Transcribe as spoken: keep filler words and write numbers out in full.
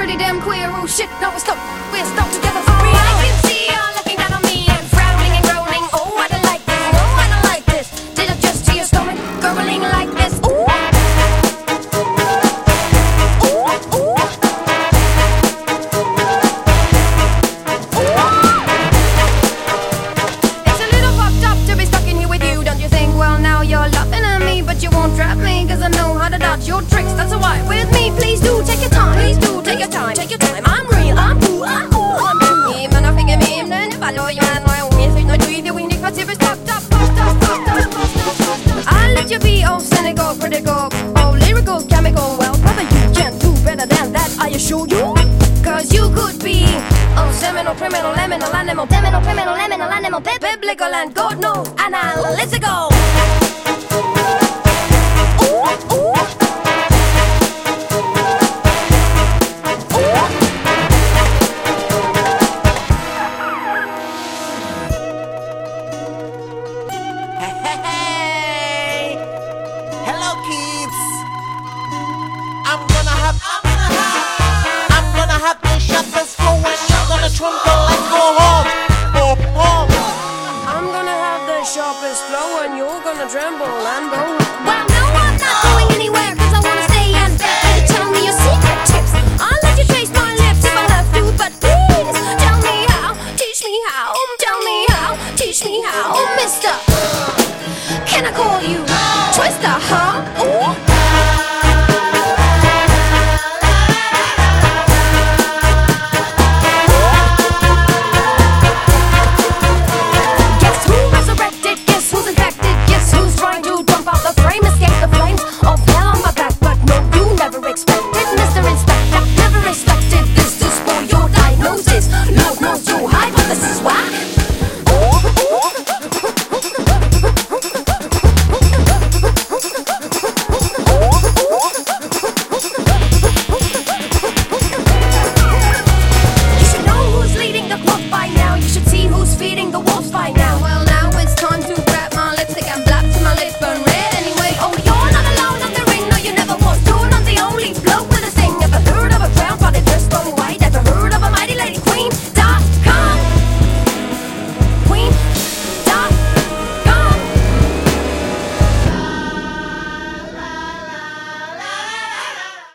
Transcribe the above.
pretty damn queer. Oh shit, now we're stuck, we're stuck together for real. I can see you're looking down on me and frowning and groaning. Oh, I don't like this, no, I don't like this. Did I just see your stomach gurgling like this? Ooh. Your tricks, that's a why with me. Please do take your time, please do take your time, take your time. I'm real, I'm cool, I'm cool, I'm me. Men har fick mig in den ballo jag men jag vet inte du det winning för typ stop stop stop stop stop. I let you be all cynical, critical, all lyrical, chemical. Well, brother, you can do better than that, I assure you. Cause you could be oh seminal, criminal, liminal, animal, criminal, criminal, liminal, animal, biblical, and God knows analytical.